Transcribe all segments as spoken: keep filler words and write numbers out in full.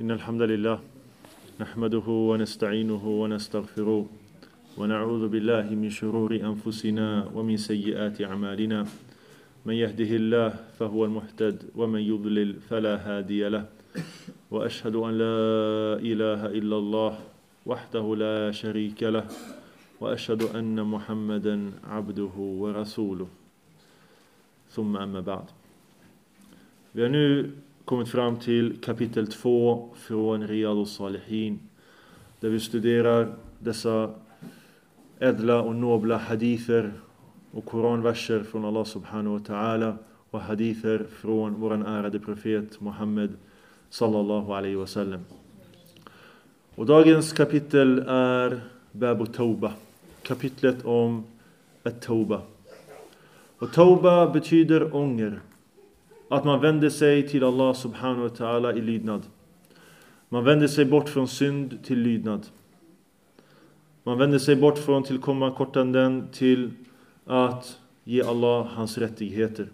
إن الحمد لله نحمده ونستعينه ونستغفره ونعوذ بالله من شرور أنفسنا ومن سيئات أعمالنا من يهده الله فهو المهتد ومن يضلل فلا هادي له وأشهد أن لا إله إلا الله وحده لا شريك له وأشهد أن محمدا عبده ورسوله ثم أما بعد. Vi har nu kommit fram till kapitel två från Riyadus Salihin, där vi studerar dessa ädla och nobla hadither och koranverser från Allah subhanahu wa ta'ala och hadither från vår ärade profet Muhammed sallallahu alaihi wasallam. Och dagens kapitel är Babu Tauba, kapitlet om at-Tauba. Och Tauba betyder ånger. Att man vänder sig till Allah subhanahu wa ta'ala i lydnad. Man vänder sig bort från synd till lydnad. Man vänder sig bort från tillkommakortanden till att ge Allah hans rättigheter.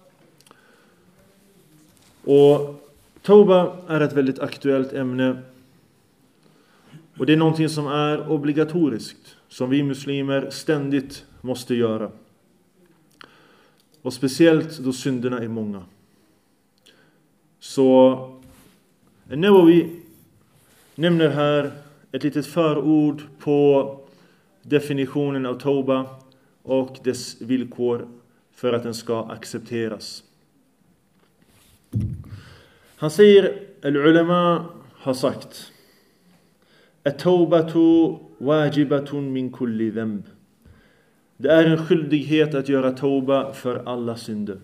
Och Tauba är ett väldigt aktuellt ämne. Och det är någonting som är obligatoriskt, som vi muslimer ständigt måste göra. Och speciellt då synderna är många. Så Nawawi nämner här ett litet förord på definitionen av Tauba och dess villkor för att den ska accepteras. Han säger, al-ulama har sagt, at-taubatu wajibatun min kulli dhanb. Det är en skyldighet att göra tauba för alla synder.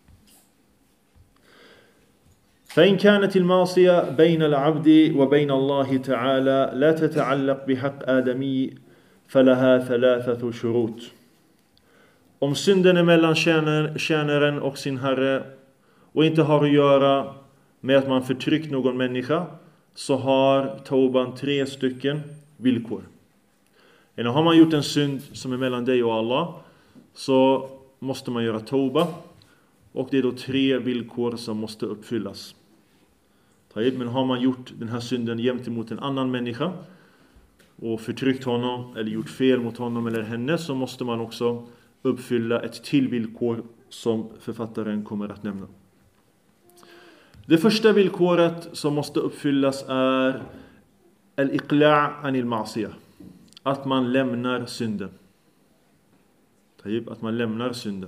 فإن كانت المعصية بين العبد وبين الله تعالى لا تتعلق بحق آدمي فلها ثلاثة شروط. Om synden är mellan tjänaren och sin herre och inte har att göra med att man förtryckt någon människa, så har tauban tre stycken villkor. Eller har man gjort en synd som är mellan dig och Allah, så måste man göra tauba. Och det är då tre villkor som måste uppfyllas. Men har man gjort den här synden gentemot en annan människa och förtryckt honom eller gjort fel mot honom eller henne, så måste man också uppfylla ett till villkor som författaren kommer att nämna. Det första villkoret som måste uppfyllas är al-iqla' anil ma'siyah. Att man lämnar synden. Att man lämnar synden.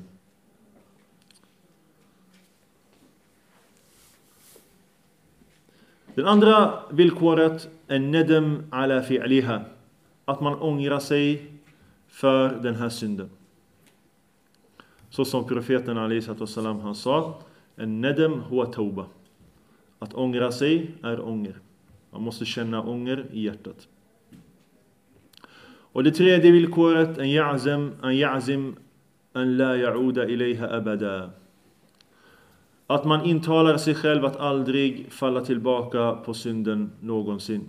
Den andra villkoret är nadam ala fi'liha. Att man ångrar sig för den här synden. Så som profeten alaihi wasallam han sa, en nadam huwa tauba. Att ångra sig är ånger. Man måste känna ånger i hjärtat. Och det tredje villkoret är ya'zam an ya'zim an la ya'uda ilayha abada. Att man intalar sig själv att aldrig falla tillbaka på synden någonsin.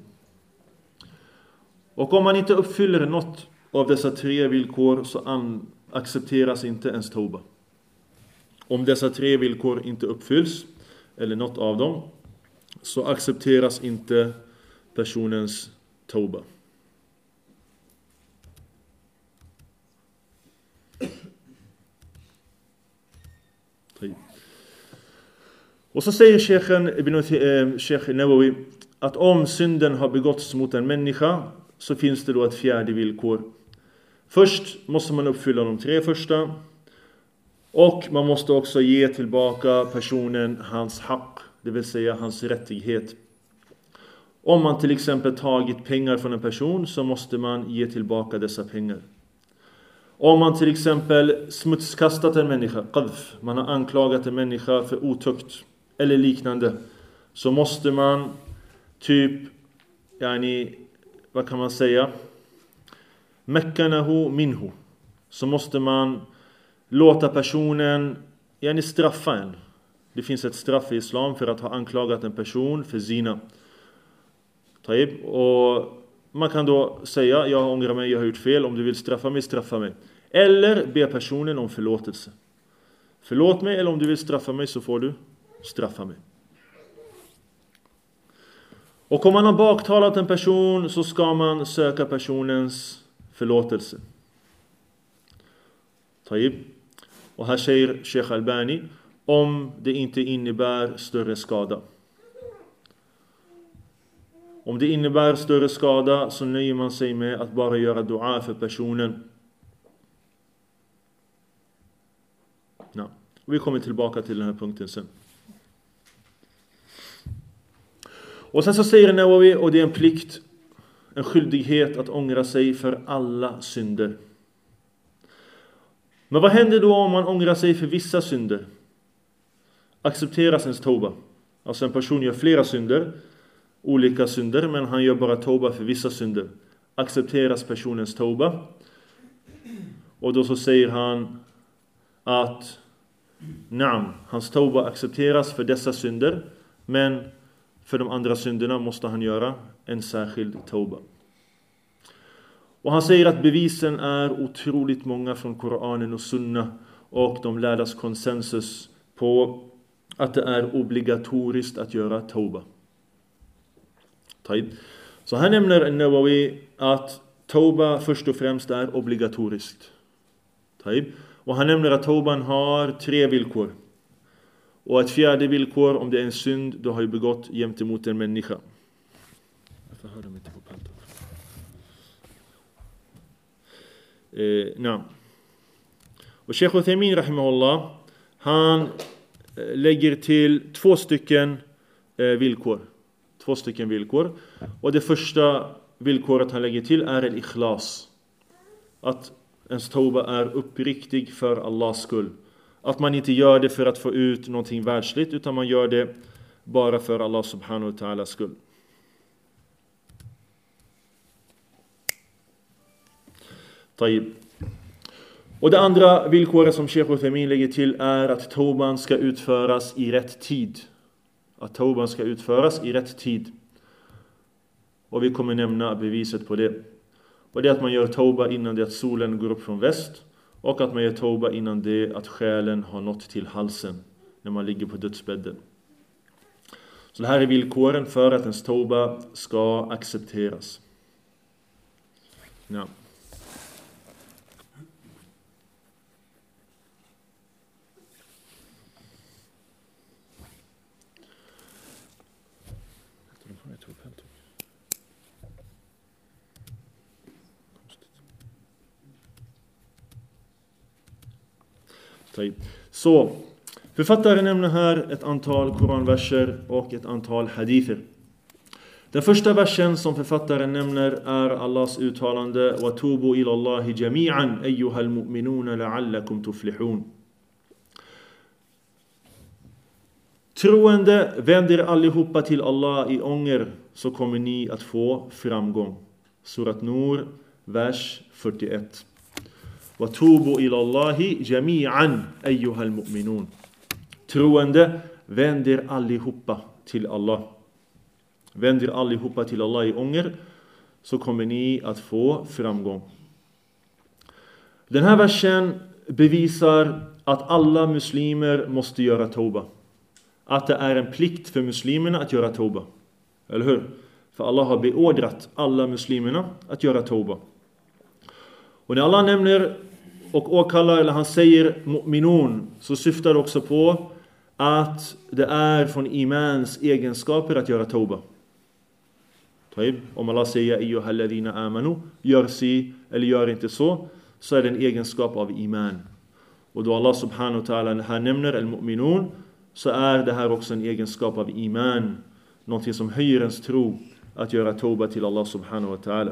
Och om man inte uppfyller något av dessa tre villkor, så an- accepteras inte ens tauba. Om dessa tre villkor inte uppfylls, eller något av dem, så accepteras inte personens tauba. Och så säger Sheikhen Ibn eh, Sheikh Nawawi att om synden har begåtts mot en människa, så finns det då ett fjärde villkor. Först måste man uppfylla de tre första, och man måste också ge tillbaka personen hans haq, det vill säga hans rättighet. Om man till exempel tagit pengar från en person, så måste man ge tillbaka dessa pengar. Om man till exempel smutskastat en människa, qadf, man har anklagat en människa för otukt eller liknande, så måste man typ, yani, vad kan man säga, mekkanahu minhu, så måste man låta personen, yani, straffa en. Det finns ett straff i islam för att ha anklagat en person för zina. Och man kan då säga, jag ångrar mig, jag har gjort fel, om du vill straffa mig, straffa mig. Eller be personen om förlåtelse. Förlåt mig, eller om du vill straffa mig så får du straffa mig. Och om man har baktalat en person så ska man söka personens förlåtelse. Taib. Och här säger Sheikh Albani, om det inte innebär större skada. Om det innebär större skada så nöjer man sig med att bara göra dua för personen. Ja. Och vi kommer tillbaka till den här punkten sen. Och sen så säger Nawawi, och det är en plikt, en skyldighet att ångra sig för alla synder. Men vad händer då om man ångrar sig för vissa synder? Accepteras ens tauba? Alltså en person gör flera synder, olika synder, men han gör bara tauba för vissa synder. Accepteras personens tauba? Och då så säger han att nam, hans tauba accepteras för dessa synder, men för de andra synderna måste han göra en särskild tauba. Och han säger att bevisen är otroligt många från Koranen och Sunna, och de lärdas konsensus på att det är obligatoriskt att göra tauba. Så här nämner Nawawi att tauba först och främst är obligatoriskt. Och han nämner att tauban har tre villkor. Och ett fjärde villkor, om det är en synd, då har ju begått jämt emot en människa. Varför hör de inte på paltot? Eh, nej. Och Sheikh Uthaymin rahimahullah, han lägger till två stycken eh, villkor. Två stycken villkor. Och det första villkoret han lägger till är en ikhlas. Att ens tauba är uppriktig för Allahs skull. Att man inte gör det för att få ut någonting världsligt, utan man gör det bara för Allah subhanahu wa ta'alas skull. Taib. Och det andra villkoret som Sheikh Uthaymin lägger till är att tauban ska utföras i rätt tid. Att tauban ska utföras i rätt tid. Och vi kommer nämna beviset på det. Och det är att man gör tauba innan det att solen går upp från väst. Och att man gör tauba innan det att själen har nått till halsen när man ligger på dödsbädden. Så det här är villkoren för att ens tauba ska accepteras. Ja. Så, författaren nämner här ett antal koranverser och ett antal hadither. Den första versen som författaren nämner är Allahs uttalande وَتُوبُوا إِلَى اللَّهِ جَمِيعًا أَيُّهَا الْمُؤْمِنُونَ لَعَلَّكُمْ تُفْلِحُونَ. Troende, vänder allihopa till Allah i ånger, så kommer ni att få framgång. Surat Nur, vers fyrtioett. وَتُوبُوا إِلَى اللَّهِ جَمِيعًا أَيُّهَا الْمُؤْمِنُونَ. Troende, vänder allihopa till Allah. Vänder allihopa till Allah i ånger, så kommer ni att få framgång. Den här versen bevisar att alla muslimer måste göra tauba. Att det är en plikt för muslimerna att göra tauba. Eller hur? För Allah har beordrat alla muslimerna att göra tauba. Och när Allah nämner och åkallar, eller han säger mu'minun, så syftar det också på att det är från imans egenskaper att göra tauba. Om Allah säger ayyuhalladhina amanu, gör si eller gör inte så, så är det en egenskap av iman. Och då Allah subhanahu wa ta'ala här nämner al-mu'minun, så är det här också en egenskap av iman, någonting som höjer ens tro, att göra tauba till Allah subhanahu wa ta'ala.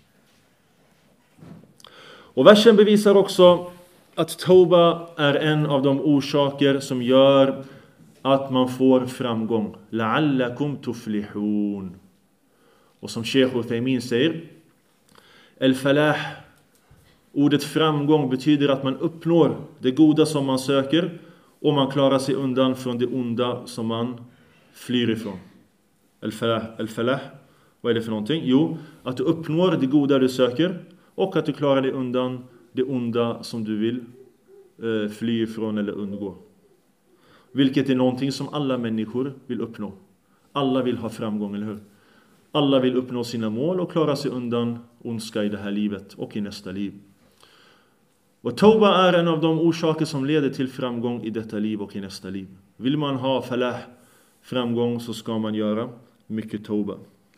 Och versen bevisar också att tauba är en av de orsaker som gör att man får framgång. La'allakum tuflihun. Och som Sheikh Uthaymin säger, al-falah, ordet framgång betyder att man uppnår det goda som man söker, och man klarar sig undan från det onda som man flyr ifrån. Al-falah, al-falah, vad är det för någonting? Jo, att du uppnår det goda du söker, och att du klarar dig undan det onda som du vill eh, fly ifrån eller undgå. Vilket är någonting som alla människor vill uppnå. Alla vill ha framgång, eller hur? Alla vill uppnå sina mål och klara sig undan ondska i det här livet och i nästa liv. Och tauba är en av de orsaker som leder till framgång i detta liv och i nästa liv. Vill man ha falah, framgång, så ska man göra mycket tauba.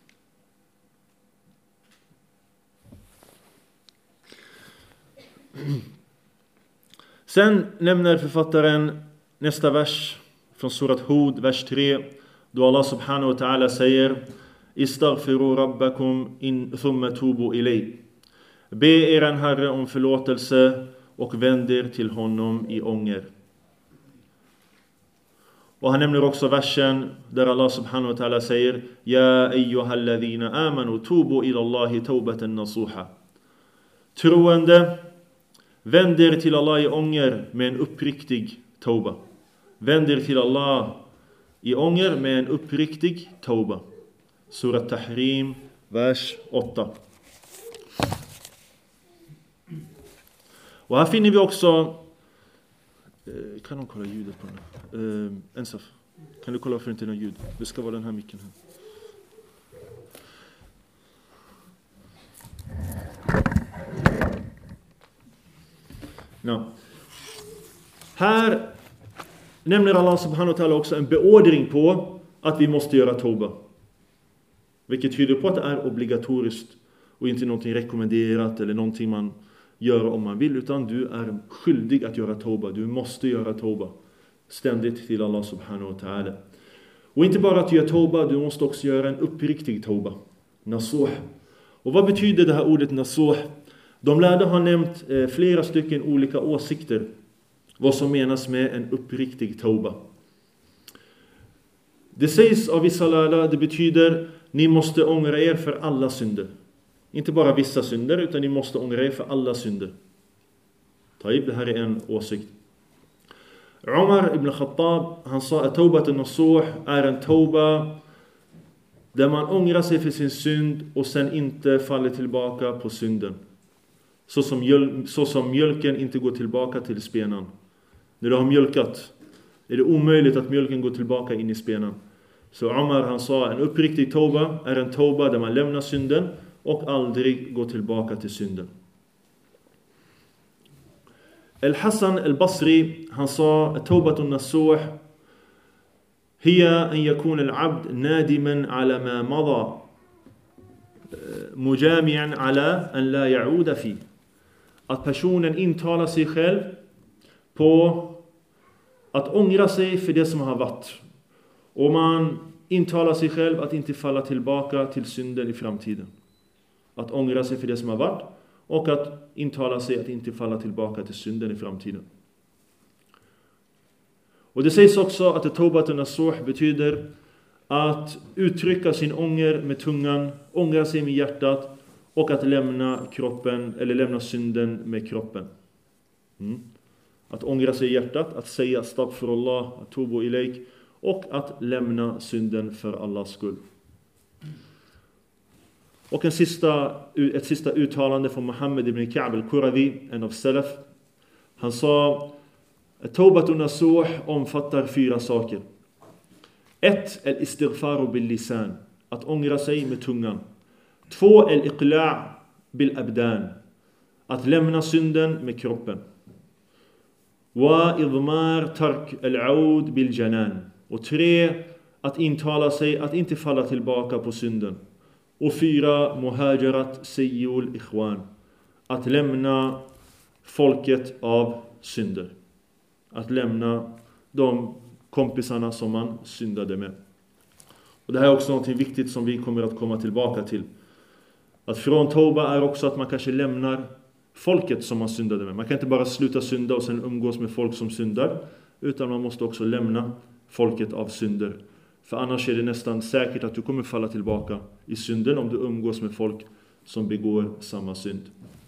Sen nämner författaren nästa vers från surat Hud, vers tre, då Allah subhanahu wa ta'ala säger: Istaghfiru rabbakum in thumma tubu ilay. Be er Herre om förlåtelse och vänd er till honom i ånger. Och han nämner också versen där Allah subhanahu wa ta'ala säger: Ja ayyuhalladhina amanu tubu ila Allahi tawbatan nasuha. Troende, vänd er till Allah i ånger med en uppriktig tauba. Vänd er till Allah i ånger med en uppriktig tauba. Surat Tahrim, vers åtta. Och här finner vi också, kan de kolla ljudet på den? Eh, Ensaf, kan du kolla för inte någon ljud? Det ska vara den här micken här. No. Här nämner Allah subhanahu wa ta'ala också en beordring på att vi måste göra tauba. Vilket tyder på att det är obligatoriskt och inte någonting rekommenderat eller någonting man gör om man vill, utan du är skyldig att göra tauba. Du måste göra tauba ständigt till Allah subhanahu wa ta'ala. Och inte bara att göra tauba, du måste också göra en uppriktig tauba. Nasuh. Och vad betyder det här ordet nasuh? De lärde har nämnt eh, flera stycken olika åsikter vad som menas med en uppriktig tauba. Det sägs av vissa lärda, det betyder ni måste ångra er för alla synder. Inte bara vissa synder, utan ni måste ångra er för alla synder. Taib, det här är en åsikt. Umar ibn Khattab, han sa att taubatun nasuh är en tauba där man ångrar sig för sin synd och sen inte faller tillbaka på synden. Så som, mjöl, så som mjölken inte går tillbaka till spenan. När du har mjölkat är det omöjligt att mjölken går tillbaka in i spenan. Så Umar, han sa, en uppriktig tauba är en tauba där man lämnar synden och aldrig går tillbaka till synden. Al-Hassan al-Basri, han sa att taubatun nasuh hiya an yakuna al-abd nadiman ala ma mada mujami'an ala an la ya'uda fi. Att personen intalar sig själv på att ångra sig för det som har varit. Och man intalar sig själv att inte falla tillbaka till synden i framtiden. Att ångra sig för det som har varit och att intala sig att inte falla tillbaka till synden i framtiden. Och det sägs också att taubatun nasuh betyder att uttrycka sin ånger med tungan, ångra sig med hjärtat och att lämna kroppen eller lämna synden med kroppen. Mm. Att ångra sig i hjärtat, att säga astaghfirullah, atubu ilayk och att lämna synden för Allahs skull. Och en sista, ett sista uttalande från Muhammad ibn Ka'b al-Qurazi, en av salaf. Han sa att taubatun nasuh omfattar fyra saker. Ett, al-istighfaru bil-lisan, att ångra sig med tungan. Två, al-iqla' bil-abdan, att lämna synden med kroppen. Wa idmar tark al-aud bil-janan. Och tre, att intala sig att inte falla tillbaka på synden. Och fyra, muhajarat sayyul ikhwan, att lämna folket av synder. Att lämna de kompisarna som man syndade med. Och det här är också något viktigt som vi kommer att komma tillbaka till. Att från tauba är också att man kanske lämnar folket som man syndade med. Man kan inte bara sluta synda och sen umgås med folk som syndar, utan man måste också lämna folket av synder. För annars är det nästan säkert att du kommer falla tillbaka i synden om du umgås med folk som begår samma synd.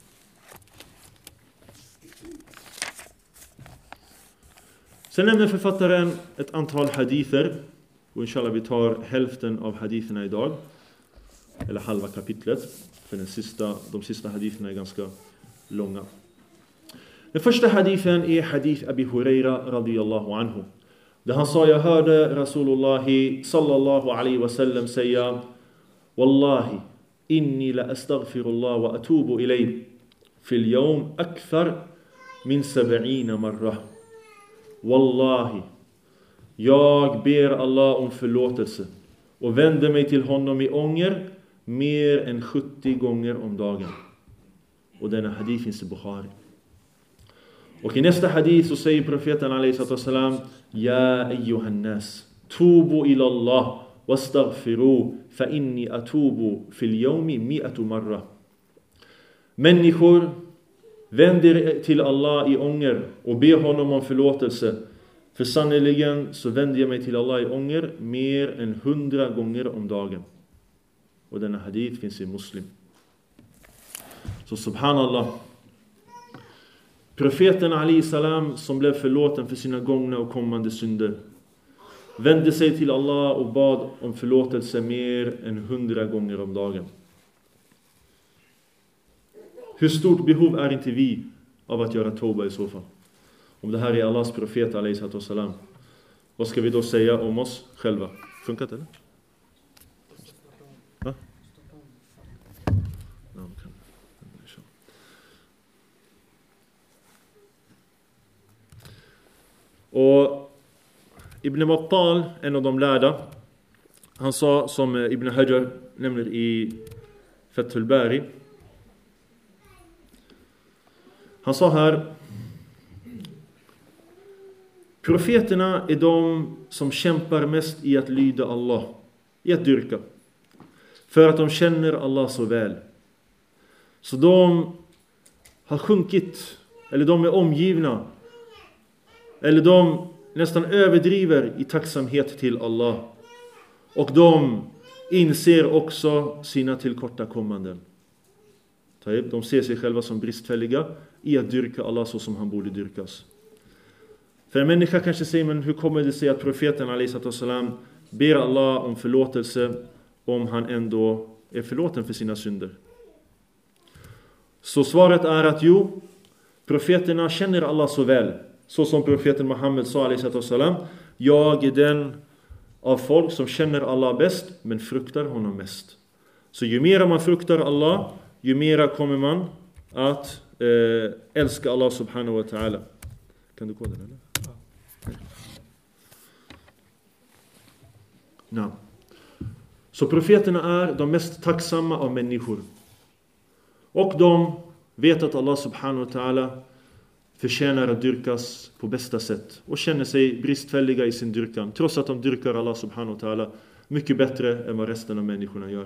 Sen nämner författaren ett antal hadither. Och inshallah vi tar hälften av haditherna idag. Eller halva kapitlet. För den sista, de sista haditherna är ganska långa. Den första hadithen är hadith Abi Huraira radiyallahu anhu. Där han sa, jag hörde Rasulullah sallallahu alaihi wasallam säga: Wallahi, inni la astaghfirullah wa atubu ilayh fil yawm akthar min sab'ina marra. Wallahi, jag ber Allah om förlåtelse och vänder mig till honom i ånger mer än sjuttio gånger om dagen. Och denna hadith finns i Bukhari. Och i nästa hadith så säger profeten alayhi salatu wasalam: Ja ayyuhan nas, tubu ila Allah wastaghfiru fa inni atubu fil yawmi mi'atu marra. Människor, vänd er till Allah i ånger och be honom om förlåtelse. För sannoliken så vänder jag mig till Allah i ånger mer än hundra gånger om dagen. Och denna hadith finns i Muslim. Så subhanallah. Profeten alayhi salam, som blev förlåten för sina gångna och kommande synder, vände sig till Allah och bad om förlåtelse mer än hundra gånger om dagen. Hur stort behov är inte vi av att göra tauba i så fall? Om det här är Allahs profet alayhi salam, vad ska vi då säga om oss själva? Funkar det eller? Va? Och Ibn Battal, en av de lärda, han sa, som Ibn Hajar nämner i Fathul Bari, han sa här: profeterna är de som kämpar mest i att lyda Allah, i att dyrka, för att de känner Allah så väl. Så de har sjunkit, eller de är omgivna, eller de nästan överdriver i tacksamhet till Allah. Och de inser också sina tillkortakommanden. De ser sig själva som bristfälliga i att dyrka Allah så som han borde dyrkas. För en människa kanske säger: men hur kommer det sig att profeten alayhi salam ber Allah om förlåtelse om han ändå är förlåten för sina synder? Så svaret är att jo, profeterna känner Allah så väl. Så som profeten Muhammed sa alayhi salam: jag är den av folk som känner Allah bäst, men fruktar honom mest. Så ju mer man fruktar Allah, ju mer kommer man att eh, älska Allah subhanahu wa ta'ala. Kan du koda den eller? Ja. No. Så profeterna är de mest tacksamma av människor. Och de vet att Allah subhanahu wa ta'ala förtjänar att dyrkas på bästa sätt. Och känner sig bristfälliga i sin dyrkan, trots att de dyrkar Allah subhanahu wa ta'ala mycket bättre än vad resten av människorna gör.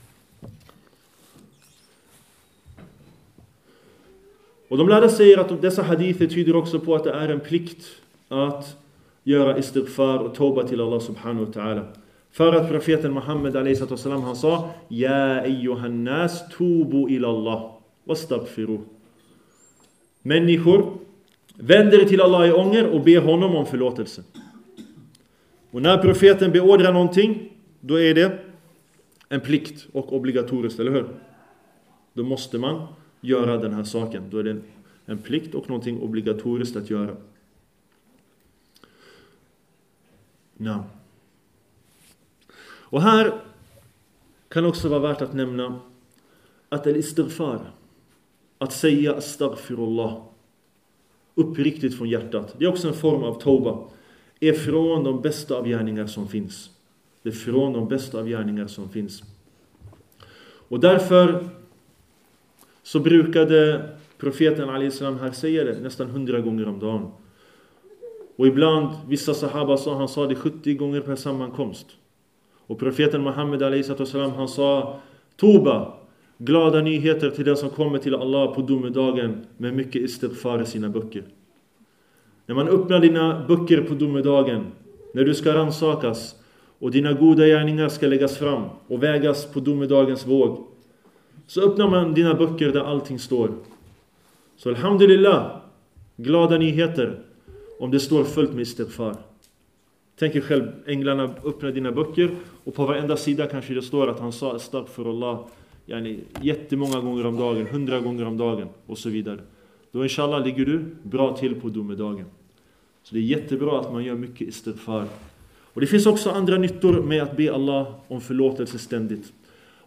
Och de lärde säger att dessa hadither tyder också på att det är en plikt att göra istighfar och tauba till Allah subhanahu wa ta'ala. För att profeten Muhammed alayhi salam, han sa: Ja ayyuhan nas, tubu ila Allah wastaghfiru. Människor, vänder till Allah i ånger och ber honom om förlåtelse. Och när profeten beordrar någonting, då är det en plikt och obligatoriskt, eller hur? Då måste man göra den här saken. Då är det en plikt och någonting obligatoriskt att göra. Ja. Och här kan också vara värt att nämna att al-istighfar, att säga astaghfirullah uppriktigt från hjärtat, det är också en form av tauba, är från de bästa av gärningar som finns. Det är från de bästa av gärningar som finns. Och därför så brukade profeten alayhi salam här säga det nästan hundra gånger om dagen. Och ibland, vissa sahaba sa, han sa det sjuttio gånger per sammankomst. Och profeten Muhammed alayhi salam, han sa: Toba, glada nyheter till den som kommer till Allah på domedagen med mycket istighfar i sina böcker. När man öppnar dina böcker på domedagen, när du ska rannsakas och dina goda gärningar ska läggas fram och vägas på domedagens våg, så öppnar man dina böcker där allting står. Så alhamdulillah, glada nyheter om det står fullt med istighfar. Tänk er själv, änglarna öppnar dina böcker och på varenda sida kanske det står att han sa astaghfirullah yani, jättemånga gånger om dagen, hundra gånger om dagen och så vidare. Då inshallah ligger du bra till på domedagen. Så det är jättebra att man gör mycket istighfar. Och det finns också andra nyttor med att be Allah om förlåtelse ständigt.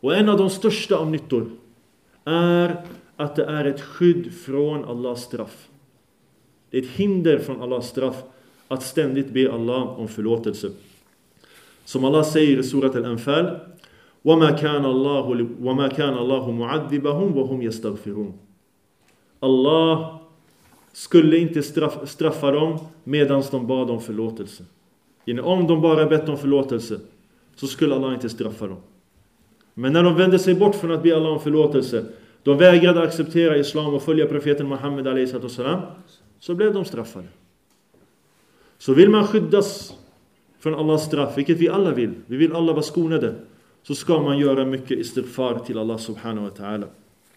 Och en av de största av nyttor är att det är ett skydd från Allahs straff. Det är ett hinder från Allahs straff att ständigt be Allah om förlåtelse. Som Allah säger i surat Al-Anfal: وَمَا كَانَ اللَّهُ وَمَا كَانَ اللَّهُ مُعَذِّبَهُمْ وَهُمْ يَسْتَغْفِرُونَ. Allah skulle inte straff, straffa dem medan de bad om förlåtelse. Om de bara bett om förlåtelse så skulle Allah inte straffa dem. Men när de vände sig bort från att be Allah om förlåtelse, de vägrade acceptera islam och följa profeten Muhammed alayhi salatu wasalam, så blev de straffade. Så vill man skyddas från Allahs straff, vilket vi alla vill, vi vill alla vara skonade, så ska man göra mycket istighfar till Allah subhanahu wa ta'ala.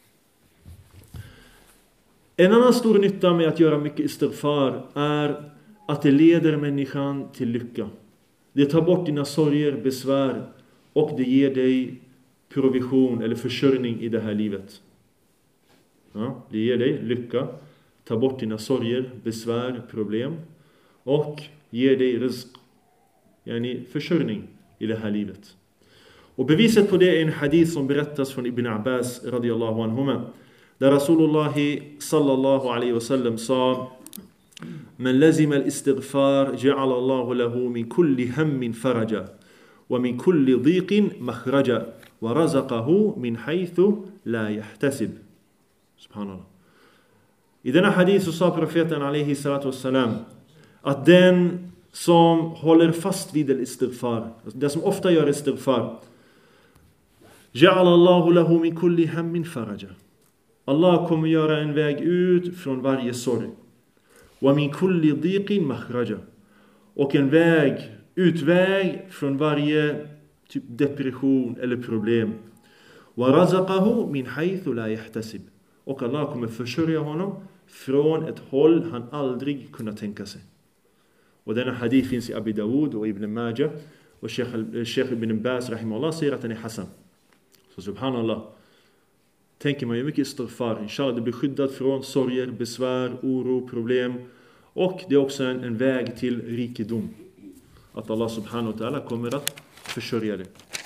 En annan stor nytta med att göra mycket istighfar är att det leder människan till lycka. Det tar bort dina sorger, besvär, och det ger dig provision eller försörjning i det här livet. Ja, det ger dig lycka, tar bort dina sorger, besvär, problem, och ger dig rizq, yani försörjning i det här livet. Och beviset på det är en hadith som berättas från Ibn Abbas radiyallahu anhuma, där Rasulullah sallallahu alaihi wasallam sa: "Men lazima al-istighfar ja'ala Allahu lahu min kulli hammin faraja wa min kulli dhiqin makhraja wa razaqahu min haythu la yahtasib." Subhanallah. I denna hadith så sa profeten alaihi salatu wassalam att den som håller fast vid al-istighfar, den som ofta gör istighfar, ja'ala Allahu lahu min kulli hammin faraja. Allah kommer göra en väg ut från varje sorg. Wa min kulli dhiqin makhraja. Och en väg, utväg från varje typ depression eller problem. Wa razaqahu min haythu la yahtasib. Och Allah kommer försörja honom från ett håll han aldrig kunnat tänka sig. Och denna hadith finns i Abi Dawud och Ibn Majah. Och Sheikh Ibn Baz rahimahullah säger att den är Hassan. Så subhanallah, tänker man ju mycket istighfar, inshallah det blir skyddat från sorger, besvär, oro, problem. Och det är också en, en väg till rikedom. Att Allah subhanahu wa ta'ala kommer att försörja det.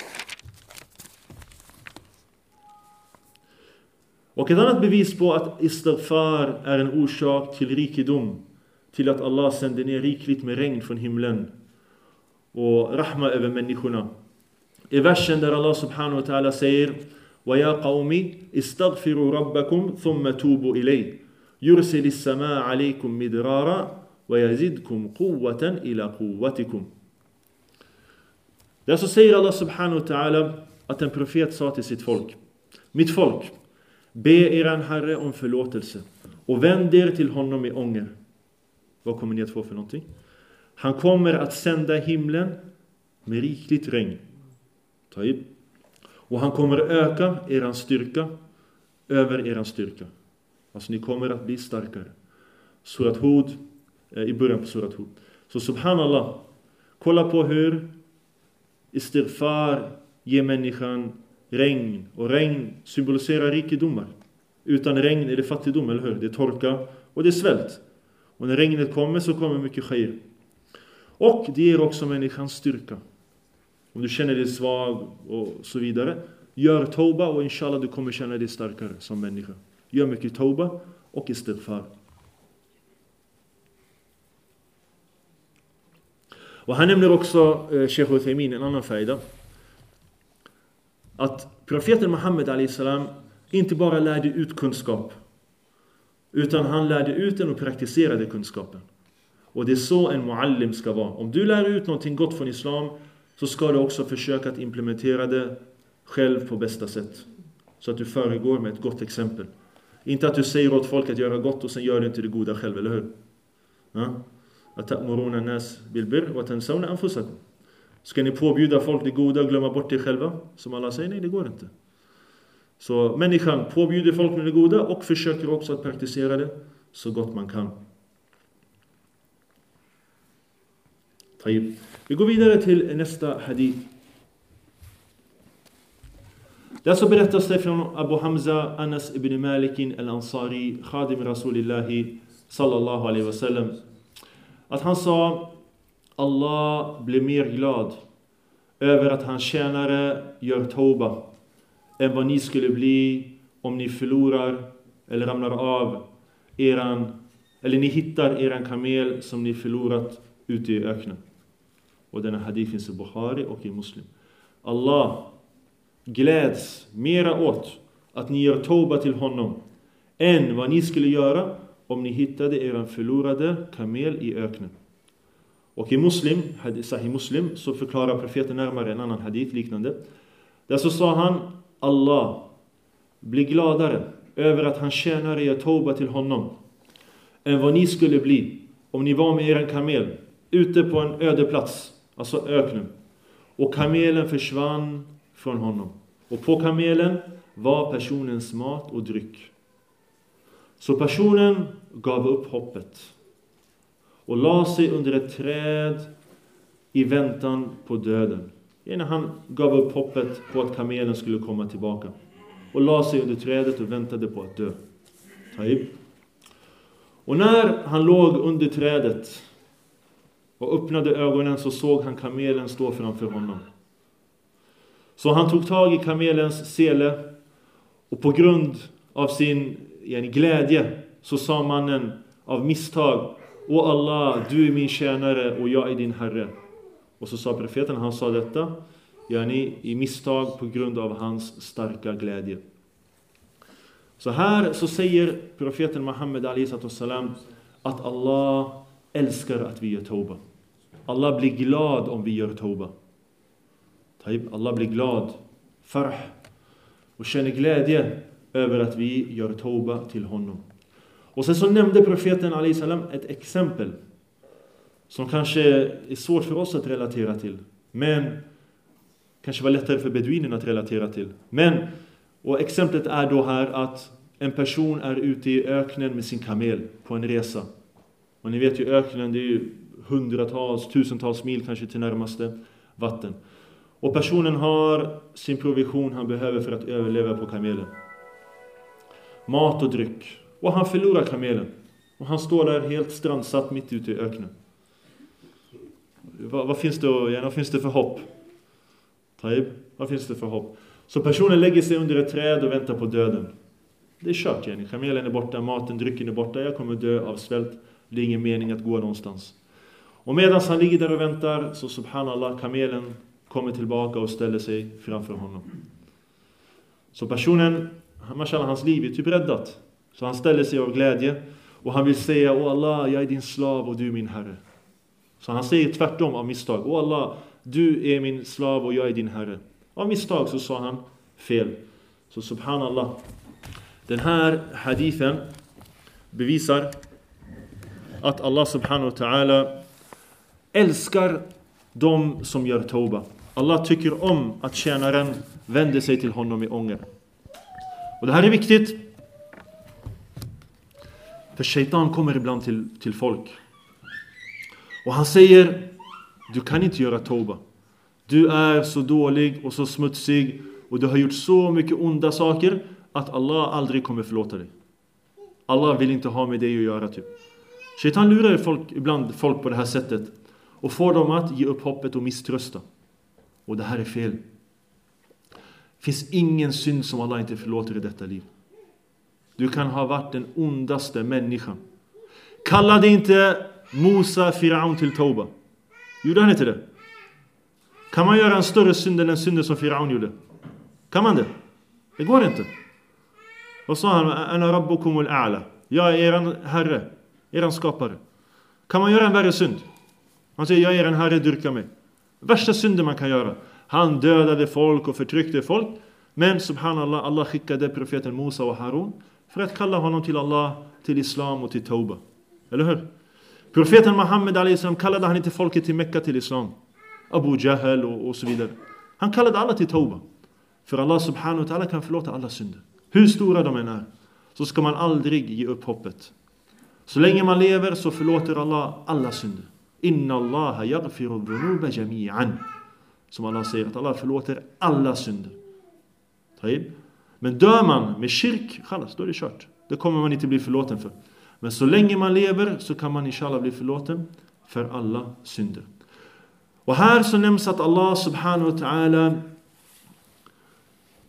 Och ett annat bevis på att istighfar är en orsak till rikedom, till att Allah sänder ner rikligt med regn från himlen och rahma över människorna, i versen där Allah subhanahu wa ta'ala säger: وَيَا قَوْمِ اسْتَغْفِرُوا رَبَّكُمْ ثُمَّ تُوبُوا إِلَيْهِ يُرْسِلِ السَّمَاءَ عَلَيْكُمْ مِدْرَارًا وَيَزِدْكُمْ قُوَّةً إِلَى قُوَّتِكُمْ. Där så säger Allah subhanahu wa ta'ala att en profet sa till sitt folk: mitt folk, be eran Herre om förlåtelse och vänd er till honom i ånger. Vad kommer ni att få för någonting? Han kommer att sända himlen med rikligt regn. Ta i. Och han kommer att öka eran styrka över eran styrka. Alltså ni kommer att bli starkare. Surat Hud, eh, i början på Surat Hud. Så subhanallah, kolla på hur istighfar ger människan regn. Och regn symboliserar rikedomar. Utan regn är det fattigdom, eller hur? Det är torka och det är svält. Och när regnet kommer så kommer mycket khair. Och det ger också människan styrka. Om du känner dig svag och så vidare, gör tauba och inshallah du kommer känna dig starkare som människa. Gör mycket tauba och istighfar. Och han nämner också eh, Sheikh Uthaymin en annan fajda. Att profeten Muhammed alayhi salam inte bara lärde ut kunskap, utan han lärde ut den och praktiserade kunskapen. Och det är så en muallim ska vara. Om du lär ut någonting gott från islam, så ska du också försöka att implementera det själv på bästa sätt. Så att du föregår med ett gott exempel. Inte att du säger åt folk att göra gott och sen gör du inte det goda själv, eller hur? Att ta'muruna nas bil birr wa tansawna anfusakum. Ska ni påbjuda folk det goda och glömma bort det själva? Som alla säger, nej det går inte. Så människan påbjuder folk med det goda och försöker också att praktisera det så gott man kan. Vi går vidare till nästa hadith. Där så berättas det från Abu Hamza Anas ibn Malik al-Ansari, khadim Rasulillahi sallallahu alaihi wasallam, att han sa: Allah blir mer glad över att hans tjänare gör tauba än vad ni skulle bli om ni förlorar eller ramlar av eran, eller ni hittar eran kamel som ni förlorat ute i öknen. Och denna hadith finns i Bukhari och i Muslim. Allah gläds mera åt att ni gör tauba till honom än vad ni skulle göra om ni hittade eran förlorade kamel i öknen. Och i Muslim, Sahih Muslim, så förklarar profeten närmare en annan hadith liknande. Där så sa han: Allah blir gladare över att han tjänar er tauba till honom än vad ni skulle bli om ni var med er kamel ute på en öde plats, alltså öknen, och kamelen försvann från honom. Och på kamelen var personens mat och dryck. Så personen gav upp hoppet och la sig under ett träd i väntan på döden. När han gav upp hoppet på att kamelen skulle komma tillbaka. Och la sig under trädet och väntade på att dö. Taib. Och när han låg under trädet och öppnade ögonen, så såg han kamelen stå framför honom. Så han tog tag i kamelens sele, och på grund av sin yani, glädje så sa mannen av misstag: "O Allah, du är min tjänare och jag är din herre." Och så sa profeten, han sa detta yani, i misstag på grund av hans starka glädje. Så här så säger profeten Muhammed alayhi salam att Allah älskar att vi gör tauba. Allah blir glad om vi gör tauba. Allah blir glad, farh, och känner glädje över att vi gör tauba till honom. Och sen så nämnde profeten alayhi salam ett exempel som kanske är svårt för oss att relatera till, men kanske var lättare för beduinen att relatera till. Men, och exemplet är då här att en person är ute i öknen med sin kamel på en resa. Och ni vet ju, öknen, det är ju hundratals, tusentals mil kanske till närmaste vatten. Och personen har sin provision han behöver för att överleva på kamelen. Mat och dryck. Och han förlorar kamelen. Och han står där helt strandsatt mitt ute i öknen. Vad, vad, finns det, ja, vad finns det för hopp? Taib, vad finns det för hopp? Så personen lägger sig under ett träd och väntar på döden. Det är kört, Jenny. Kamelen är borta, maten, drycken är borta. Jag kommer dö av svält. Det är ingen mening att gå någonstans. Och medan han ligger där och väntar, så subhanallah, kamelen kommer tillbaka och ställer sig framför honom. Så personen, mashallah, hans liv är typ räddat. Så han ställer sig av glädje och han vill säga: "Åh Allah, jag är din slav och du är min herre." Så han säger tvärtom av misstag: "Åh Allah, du är min slav och jag är din herre." Av misstag så sa han fel. Så subhanallah, den här hadithen bevisar att Allah subhanahu wa ta'ala älskar de som gör tauba. Allah tycker om att tjänaren vänder sig till honom i ånger. Och det här är viktigt, för shaitan kommer ibland till, till folk. Och han säger: "Du kan inte göra tauba. Du är så dålig och så smutsig och du har gjort så mycket onda saker att Allah aldrig kommer förlåta dig. Allah vill inte ha med dig att göra." typ. Shaitan lurar folk, ibland folk på det här sättet och får dem att ge upp hoppet och misströsta. Och det här är fel. Det finns ingen synd som Allah inte förlåter i detta liv. Du kan ha varit den ondaste människan. Kallade inte Musa Firaun till tauba? Gjorde han inte det? Kan man göra en större synd än den synden som Firaun gjorde? Kan man det? Det går inte. Vad sa han? Ana rabbukumul a'la. Jag är eran herre, eran skapare. Kan man göra en värre synd? Han säger: "Jag är en herre, dyrka mig." Värsta synden man kan göra. Han dödade folk och förtryckte folk. Men subhanallah, Allah skickade profeten Musa och Harun för att kalla honom till Allah, till islam och till tauba. Eller hur? Profeten Muhammed alayhi salam kallade han inte folket till Mekka till islam. Abu Jahl och, och så vidare. Han kallade alla till tauba. För Allah subhanahu wa ta'ala kan förlåta alla synder. Hur stora de än är, så ska man aldrig ge upp hoppet. Så länge man lever så förlåter Allah alla synder. Inna Allah yaghfiru dhunuba jami'an. Som Allah säger, att Allah förlåter alla synder. Men dör man med shirk, khalas, då är det kört. Det kommer man inte bli förlåten för. Men så länge man lever så kan man inshallah bli förlåten för alla synder. Och här så nämns att Allah subhanahu wa ta'ala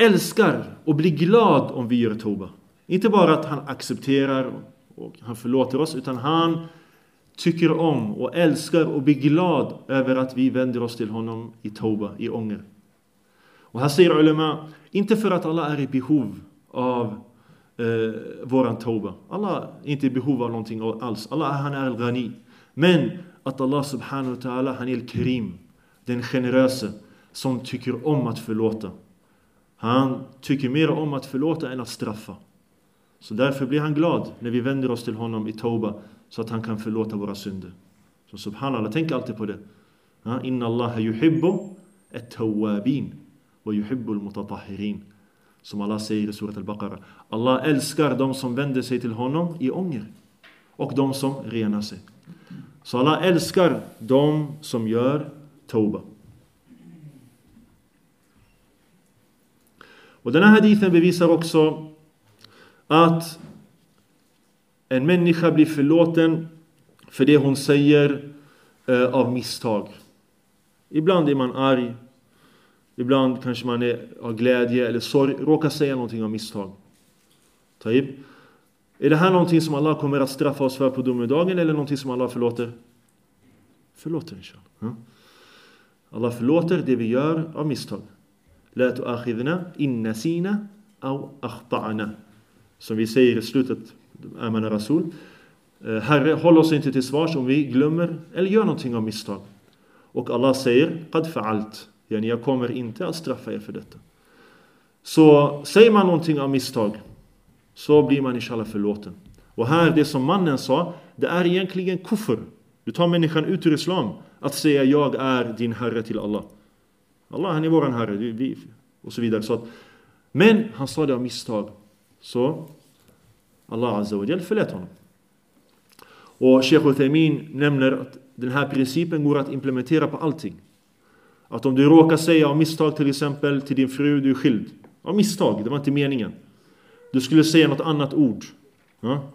älskar och blir glad om vi gör tauba. Inte bara att han accepterar och han förlåter oss, utan han tycker om och älskar och blir glad över att vi vänder oss till honom i tauba, i ånger. Och här säger ulema, inte för att alla är i behov av eh, våran tauba. Alla är inte i behov av någonting alls. Allah, han är al-ghani. Men att Allah subhanahu wa ta'ala, han är al-karim, den generösa som tycker om att förlåta. Han tycker mer om att förlåta än att straffa. Så därför blir han glad när vi vänder oss till honom i tauba, så att han kan förlåta våra synder. Så subhanallah, tänk alltid på det. Inna Allah yuhibbu at-tawwabin wa yuhibbu al-mutatahhirin. Som Allah säger i surat al-Baqarah. Allah älskar de som vänder sig till honom i ånger och de som renar sig. Så Allah älskar de som gör tauba. Och den här hadithen bevisar också att en människa blir förlåten för det hon säger eh, av misstag. Ibland är man arg. Ibland kanske man är av glädje eller sorg. Råkar säga någonting av misstag. Taib. Är det här någonting som Allah kommer att straffa oss för på domedagen, eller någonting som Allah förlåter? Förlåter, inshallah. Allah förlåter det vi gör av misstag. La tu'akhidna in nasina aw akhta'na. Som vi säger i slutet, Amana Rasul. Herre, håll oss inte till svars om vi glömmer eller gör någonting av misstag. Och Allah säger, qad fa'alt. Yani, jag kommer inte att straffa er för detta. Så säger man någonting av misstag, så blir man inshallah förlåten. Och här, det som mannen sa, det är egentligen kufr. Du tar människan ut ur islam att säga, jag är din herre till Allah. Allah, han är våran herre. Vi, och så vidare. Så att, men han sa det av misstag. Så Allah Azza wa Jal förlät honom. Och Sheikh Uthaymin nämner att den här principen går att implementera på allting. Att om du råkar säga av misstag till exempel till din fru, du är skild. Av misstag, det var inte meningen. Du skulle säga något annat ord. Ja?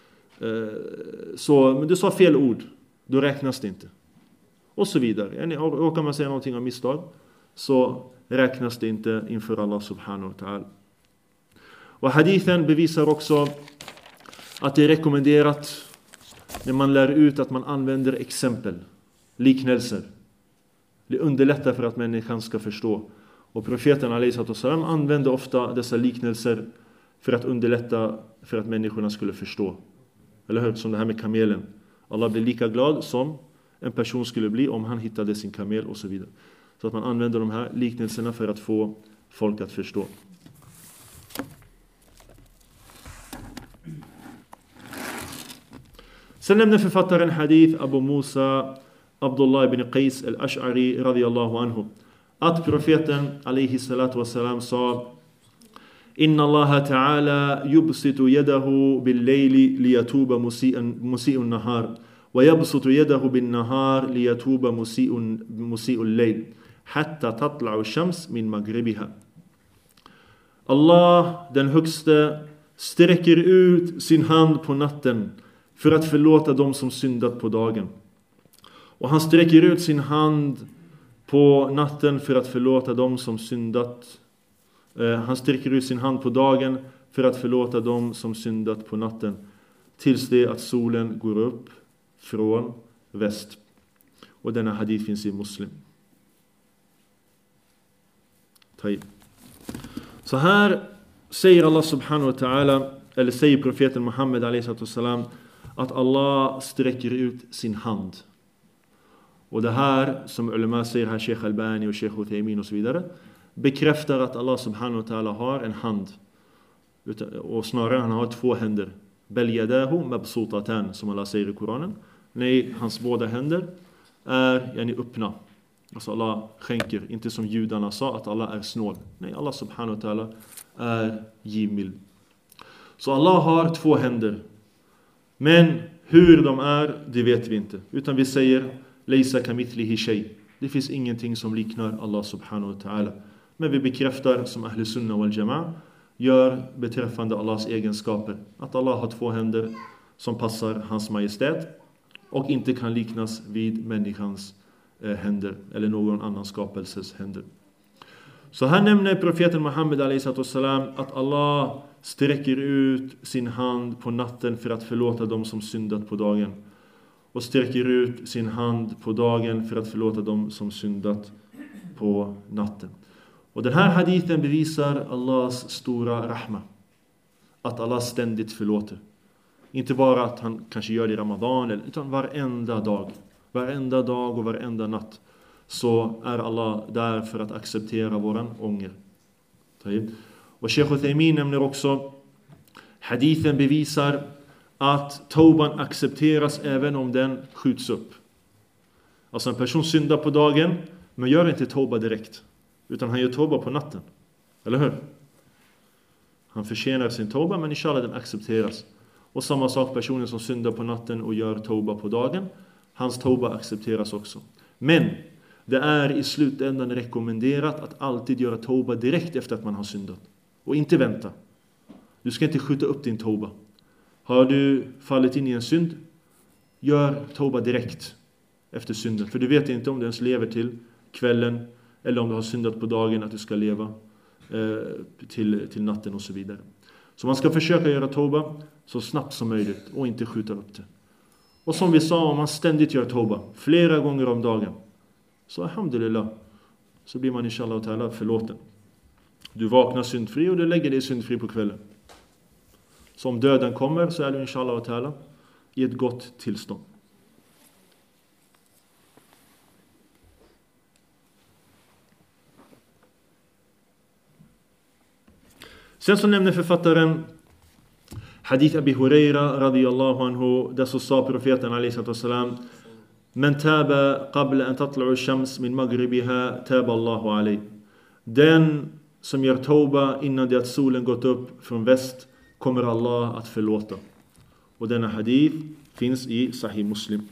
Så, men du sa fel ord. Då räknas det inte. Och så vidare. Råkar man säga någonting av misstag, så räknas det inte inför Allah subhanahu wa ta'ala. Och hadithen bevisar också att det är rekommenderat när man lär ut att man använder exempel, liknelser. Det underlättar för att människan ska förstå. Och profeten alayhi salatu wasalam använde ofta dessa liknelser för att underlätta för att människorna skulle förstå. Eller hur? Som det här med kamelen. Allah blir lika glad som en person skulle bli om han hittade sin kamel och så vidare. Så att man använder de här liknelserna för att få folk att förstå. Sen nämner författaren hadith Abu Musa Abdullah ibn Qais al-Ash'ari radiyallahu anhu att profeten alayhi salatu wassalam sa: Inna Allah ta'ala yubsitu yadahu bil-layli liyatuba musi'an musi'un nahar wa yabsutu yadahu bin-nahar liyatuba musi'un musi'ul layl hatta tatla'u shams min maghribiha. Allah, den högste, sträcker ut sin hand på natten för att förlåta dem som syndat på dagen. Och han sträcker ut sin hand på natten för att förlåta dem som syndat. Eh, han sträcker ut sin hand på dagen för att förlåta dem som syndat på natten. Tills det att solen går upp från väst. Och denna hadith finns i Muslim. Taib. Så här säger Allah subhanahu wa ta'ala, eller säger profeten Muhammed alayhi salatu wassalam, att Allah sträcker ut sin hand. Och det här, som ulema säger här, Sheikh Albani och Sheikh Uthaymin och så vidare, bekräftar att Allah subhanahu wa ta'ala har en hand. Och snarare han har två händer. Bal yadahu mabsutatan, som Allah säger i Koranen. Nej, hans båda händer är yani, öppna. Alltså Allah skänker, inte som judarna sa att Allah är snål. Nej, Allah subhanahu wa ta'ala är givmild. Så Allah har två händer. Men hur de är, det vet vi inte. Utan vi säger Laysa kamithlihi shay. Det finns ingenting som liknar Allah subhanahu wa ta'ala. Men vi bekräftar som Ahl Sunnah wal Jama'a gör beträffande Allahs egenskaper. Att Allah har två händer som passar hans majestät och inte kan liknas vid människans eh, händer eller någon annan skapelses händer. Så här nämner profeten Muhammed alaihissalam att Allah sträcker ut sin hand på natten för att förlåta dem som syndat på dagen. Och sträcker ut sin hand på dagen för att förlåta dem som syndat på natten. Och den här hadithen bevisar Allahs stora rahma. Att Allah ständigt förlåter. Inte bara att han kanske gör det i Ramadan, utan varenda dag. Varenda dag och varenda natt. Så är Allah där för att acceptera våran ånger. Och Sheikh Uthaymin nämner också, hadithen bevisar att tauban accepteras även om den skjuts upp. Alltså en person syndar på dagen, men gör inte tauba direkt. Utan han gör tauba på natten. Eller hur? Han förtjänar sin tauba, men inshallah den accepteras. Och samma sak, personen som syndar på natten och gör tauba på dagen, hans tauba accepteras också. Men det är i slutändan rekommenderat att alltid göra tauba direkt efter att man har syndat. Och inte vänta. Du ska inte skjuta upp din tauba. Har du fallit in i en synd, gör tauba direkt efter synden. För du vet inte om du ens lever till kvällen eller om du har syndat på dagen att du ska leva eh, till, till natten och så vidare. Så man ska försöka göra tauba så snabbt som möjligt och inte skjuta upp det. Och som vi sa, om man ständigt gör tauba flera gånger om dagen, så alhamdulillah, så blir man inshallah ta'ala förlåten. Du vaknar syndfri och du lägger dig syndfri på kvällen. Så om döden kommer så är du inshallah ta'ala i ett gott tillstånd. Sen så nämner författaren hadith Abi Huraira radiyallahu anhu, där så sa profeten alaihi salam: "Men taba qabla an tatlu'u ash-shams min maghribiha taba Allahu alayh." Den som gör tauba innan det att solen gått upp från väst kommer Allah att förlåta. Och denna hadith finns i Sahih Muslim.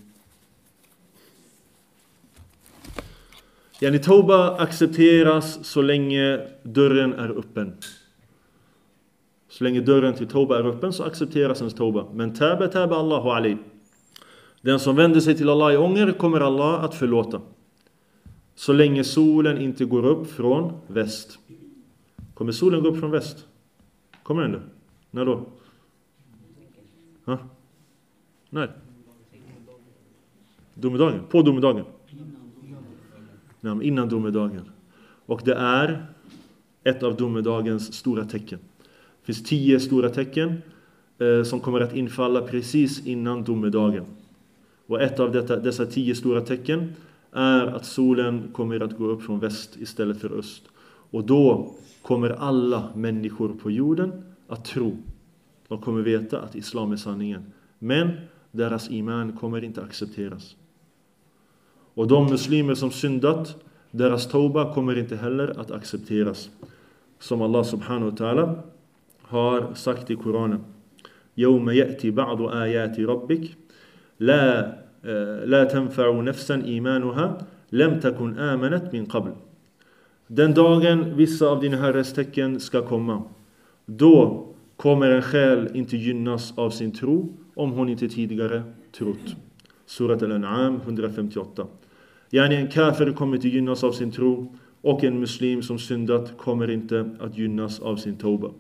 Yani tauba accepteras så länge dörren är öppen. Så länge dörren till tauba är öppen så accepteras ens tauba. Men taba taba Allahu alayh. Den som vänder sig till Allah i ånger kommer Allah att förlåta. Så länge solen inte går upp från väst. Kommer solen gå upp från väst? Kommer den då? När då? Ha? När? Domedagen? På domedagen? Nej, innan domedagen. Och det är ett av domedagens stora tecken. Det finns tio stora tecken eh, som kommer att infalla precis innan domedagen. Och ett av detta, dessa tio stora tecken är att solen kommer att gå upp från väst istället för öst. Och då kommer alla människor på jorden att tro. De kommer veta att islam är sanningen. Men deras iman kommer inte accepteras. Och de muslimer som syndat, deras tauba kommer inte heller att accepteras. Som Allah subhanahu wa ta'ala har sagt i Koranen: "Yawma ya'ti ba'du ayati rabbik la la tanfa'u nafsan imanuha lam takun amanat min qabl." Den dagen vissa av dina herres tecken ska komma, då kommer en själ inte gynnas av sin tro om hon inte tidigare trott. Surat Al-An'am hundrafemtioåtta. Yani en kafir kommer inte gynnas av sin tro, och en muslim som syndat kommer inte att gynnas av sin tauba.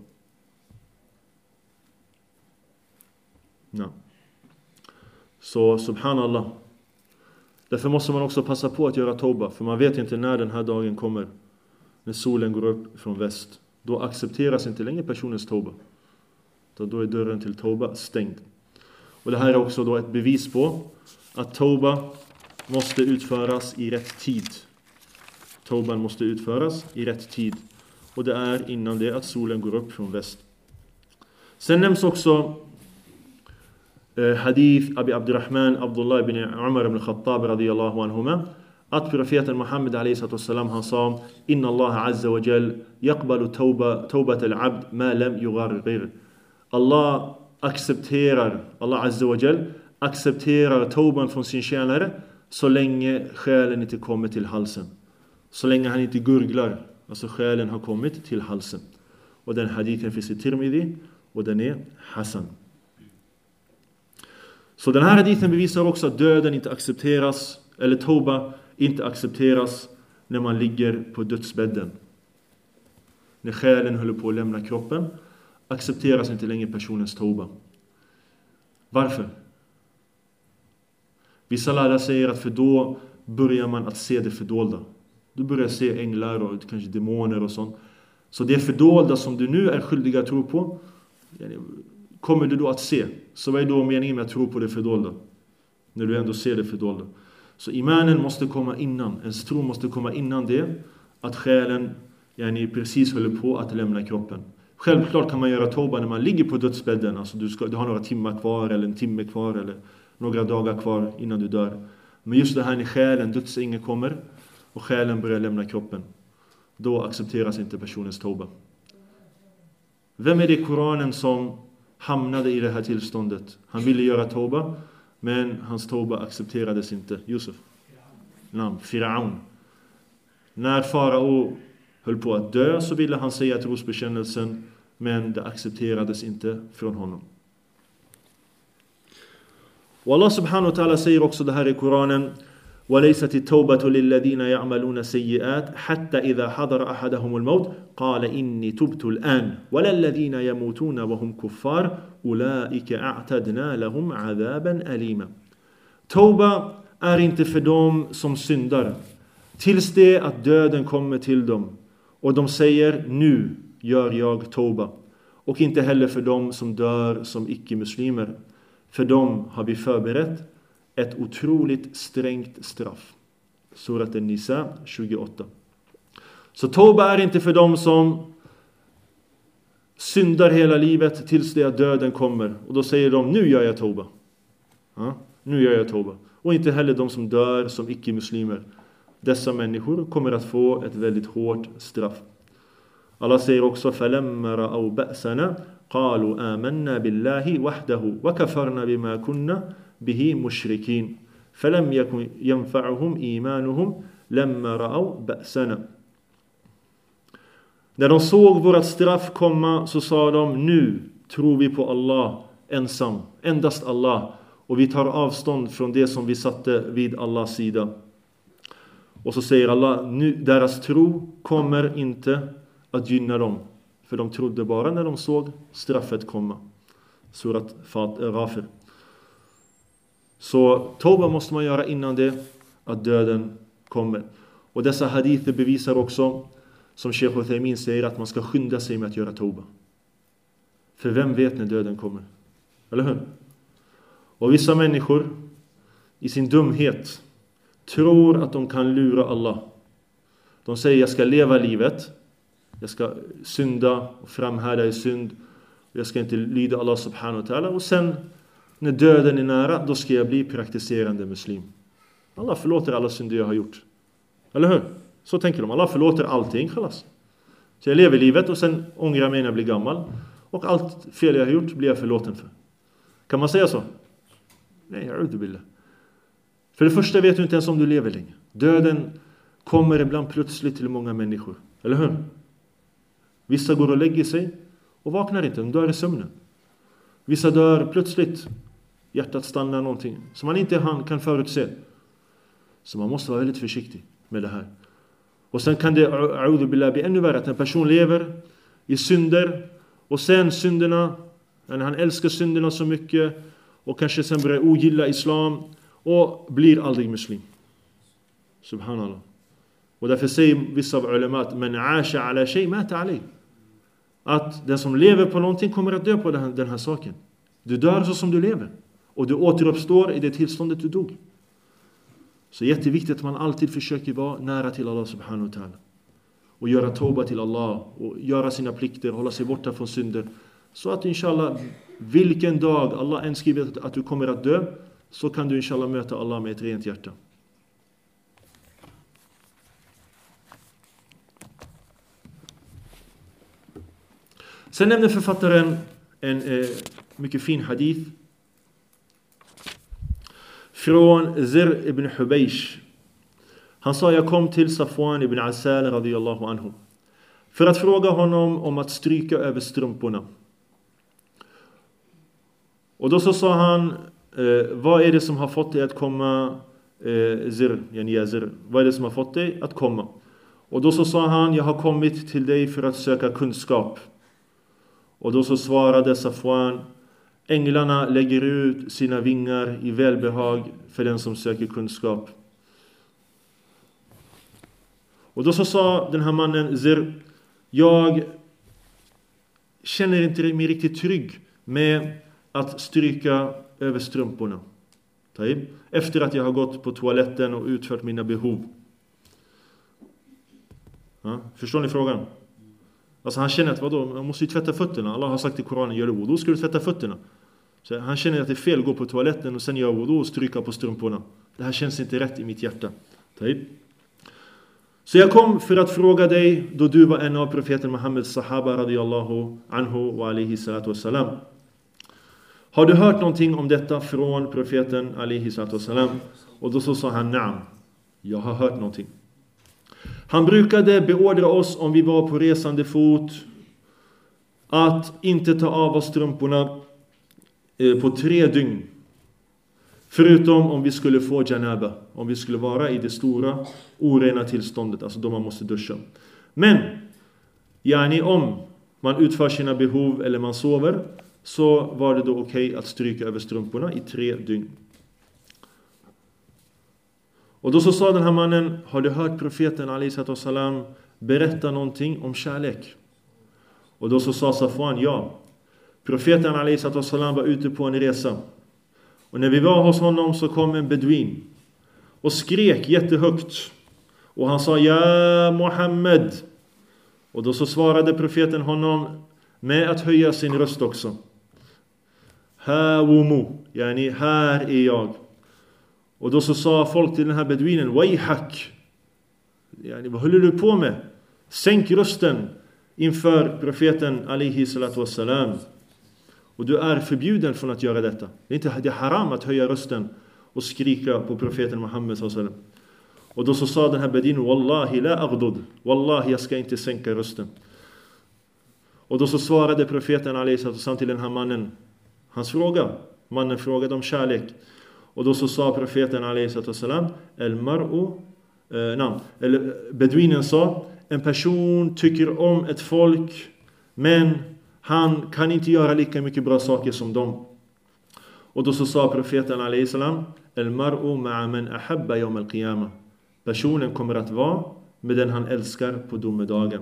No. Så subhanallah. Därför måste man också passa på att göra tauba, för man vet inte när den här dagen kommer. När solen går upp från väst, då accepteras inte längre personens tauba. Då är dörren till tauba stängd. Och det här är också då ett bevis på att tauba måste utföras i rätt tid. Tauban måste utföras i rätt tid. Och det är innan det att solen går upp från väst. Sen nämns också eh, hadith Abi Abdurrahman Abdullah ibn Umar ibn Khattab radiyallahu anhuma, att profeten Muhammed alayhi salam han sa: "Inna Allah azza wa jal yaqbalu tauba taubat al-abd ma lam yugharrir." Allah accepterar, Allah azza wa jal accepterar tauban från sin tjänare så länge själen inte kommer till halsen. Så länge han inte gurglar, alltså själen har kommit till halsen. Och den hadithen finns i Tirmidhi och den är Hasan. Så den här hadithen bevisar också att döden inte accepteras, eller tauba inte accepteras när man ligger på dödsbädden. när själen håller på att lämna kroppen, accepteras inte längre personens tauba. Varför? Vissa lärare säger att för då börjar man att se det fördolda. Du börjar se änglar och kanske demoner och sånt. Så det fördolda som du nu är skyldig att tro på, kommer du då att se. Så vad är då meningen med att tro på det fördolda? När du ändå ser det fördolda. Så imanen måste komma innan. Ens tro måste komma innan det. Att själen yani, precis håller på att lämna kroppen. Självklart kan man göra tauba när man ligger på dödsbädden. Alltså du, ska, du har några timmar kvar eller en timme kvar eller några dagar kvar innan du dör. Men just det här när själen, dödsängeln kommer och själen börjar lämna kroppen. Då accepteras inte personens tauba. Vem är det i Koranen som hamnade i det här tillståndet? Han ville göra tauba, men hans tauba accepterades inte. Josef. Namn, Firaun. När farao höll på att dö så ville han säga trosbekännelsen, men det accepterades inte från honom. Och Allah subhanahu wa ta'ala säger också det här i Koranen: وَلَيْسَتِ التَّوْبَةُ لِلَّذِينَ يَعْمَلُونَ سَيِّئَاتٍ حَتَّى إِذَا حَضَرَ أَحَدَهُمُ الْمَوْتُ قَالَ إِنِّي تُبْتُ الْآنَ وَلَا الَّذِينَ يَمُوتُونَ وَهُمْ كُفَّارٌ أُولَئِكَ أَعْتَدْنَا لَهُمْ عَذَابًا أَلِيمًا. Tauba är inte för dem som syndar tills det att döden kommer till dem och de säger: nu gör jag tauba. Och inte heller för dem som dör som icke-muslimer. För dem har vi förberett ett otroligt strängt straff. Surat An-Nisa tjugoåtta. Så tauba är inte för dem som syndar hela livet tills det att döden kommer. Och då säger de: nu gör jag tauba. Ja, nu gör jag tauba. Och inte heller de som dör som icke-muslimer. Dessa människor kommer att få ett väldigt hårt straff. Allah säger också: فَلَمَّا رَأَوْا بَأْسَنَا قَالُوا آمَنَّا بِاللَّهِ وَحْدَهُ وَكَفَرْنَا بِمَا كُنَّا بِهِ مُشْرِكِينَ فَلَمْ يَكُنْ يَنْفَعُهُمْ إِيمَانُهُمْ لَمَّا رَأَوْا بَأْسَنَا. När de såg vårt straff komma så sa de: nu tror vi på Allah ensam, endast Allah, och vi tar avstånd från det som vi satte vid Allahs sida. Och så säger Allah: nu, deras tro kommer inte att gynna dem, för de trodde bara när de såg straffet komma. Surat Ghafir. Så tauba måste man göra innan det att döden kommer. Och dessa hadither bevisar också, som Sheikh Uthaymin säger, att man ska skynda sig med att göra tauba. För vem vet när döden kommer? Eller hur? Och vissa människor i sin dumhet tror att de kan lura Allah. De säger: jag ska leva livet, jag ska synda och framhärda i synd, jag ska inte lyda Allah subhanahu wa ta'ala, och sen när döden är nära, då ska jag bli praktiserande muslim. Allah förlåter alla synder jag har gjort. Eller hur? Så tänker de. Allah förlåter allting, khalas. Så jag lever livet och sen ångrar mig när jag blir gammal, och allt fel jag har gjort blir jag förlåten för. Kan man säga så? Nej, jag a'udhu billah. För det första vet du inte ens om du lever länge. Döden kommer ibland plötsligt till många människor. Eller hur? Vissa går och lägger sig och vaknar inte. De dör i sömnen. Vissa dör plötsligt. Hjärtat stannar någonting som man inte kan förutse. Så man måste vara väldigt försiktig med det här. Och sen kan det, a'udhu billah, bli ännu värre att en person lever i synder, och sen synderna, när han älskar synderna så mycket och kanske sen börjar ogilla islam och blir aldrig muslim. Subhanallah. Och därför säger vissa av ulema att man aasha ala shay mata alayh. Att den som lever på någonting kommer att dö på den här, den här saken. Du dör så som du lever. Och du återuppstår i det tillståndet du dog. Så jätteviktigt att man alltid försöker vara nära till Allah subhanahu wa ta'ala. Och göra tauba till Allah. Och göra sina plikter. Hålla sig borta från synder. Så att inshallah, vilken dag Allah än skriver att du kommer att dö, så kan du inshallah möta Allah med ett rent hjärta. Sen nämner författaren en eh, mycket fin hadith från Zir ibn Hubaysh. Han sa: jag kom till Safwan ibn Asal radiyallahu anhu för att fråga honom om att stryka över strumporna. Och då så sa han: eh, vad är det som har fått dig att komma, eh, Zir, yani Zir, vad är det som har fått dig att komma? Och då så sa han, jag har kommit till dig för att söka kunskap. Och då så svarade Safwan, änglarna lägger ut sina vingar i välbehag för den som söker kunskap. Och då så sa den här mannen, Zir, jag känner inte mig riktigt trygg med att stryka över strumporna. Efter att jag har gått på toaletten och utfört mina behov. Ja, förstår ni frågan? Alltså han känner att vadå, man måste ju tvätta fötterna. Allah har sagt i Koranen, gör du wudu, ska du tvätta fötterna. Så han känner att det är fel att gå på toaletten och sen göra wudu och stryka på strumporna. Det här känns inte rätt i mitt hjärta. Så jag kom för att fråga dig då du var en av profeten Muhammeds sahaba radiyallahu anhu wa alihi salatu wassalam. Har du hört någonting om detta från profeten alihi salatu wassalam? Och då så sa han, naam, jag har hört någonting. Han brukade beordra oss om vi var på resande fot att inte ta av oss strumporna på tre dygn. Förutom om vi skulle få janaba, om vi skulle vara i det stora orena tillståndet, alltså då man måste duscha. Men yani om man utför sina behov eller man sover, så var det då okej okay att stryka över strumporna i tre dygn. Och då så sa den här mannen, har du hört profeten alaihi salam berätta någonting om kärlek? Och då så sa Safwan, ja. Profeten alaihi salam var ute på en resa. Och när vi var hos honom så kom en beduin och skrek jättehögt. Och han sa, ja Muhammed. Och då så svarade profeten honom med att höja sin röst också. Ha wumu, yani här är jag. Och då så sa folk till den här beduinen, wayhak, yani, vad håller du på med? Sänk rösten inför profeten alaihi salatu wassalam. Och du är förbjuden från att göra detta. Det är inte det är haram att höja rösten och skrika på profeten Muhammed sallallahu alaihi wasallam. Och då så sa den här beduinen, wallahi la aghdud, wallahi jag ska inte sänka rösten. Och då så svarade profeten alaihi salatu wassalam till den här mannen hans fråga. Mannen frågade om kärlek. Och då så sa profeten alaihi salatu wassalam, el mar'u eh, nam, eller beduinen sa, en person tycker om ett folk, men han kan inte göra lika mycket bra saker som dem. Och då så sa profeten alaihi salam, el mar'u ma'a man ahabba yawm al-qiyamah. Personen kommer att vara med den han älskar på domedagen.